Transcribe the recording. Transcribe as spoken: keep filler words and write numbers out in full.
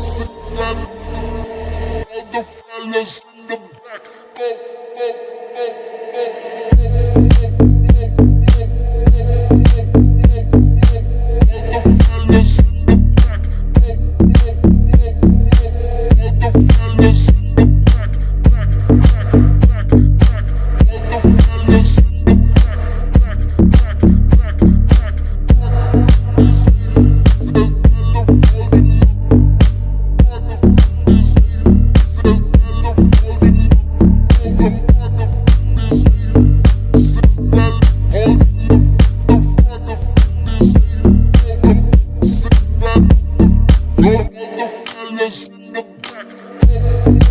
sit back. All the fellas in the back, go, go, go, go, go. All the fellas in the back, go, go, go, go. All the fellas in the back, back, back, back, back. All the fellas in the back, back, back, back, back. These niggas, they're folding up. All the these niggas, they're folding up. All the these niggas, they're folding up. All the these niggas, they're folding up. All the fellas in the back.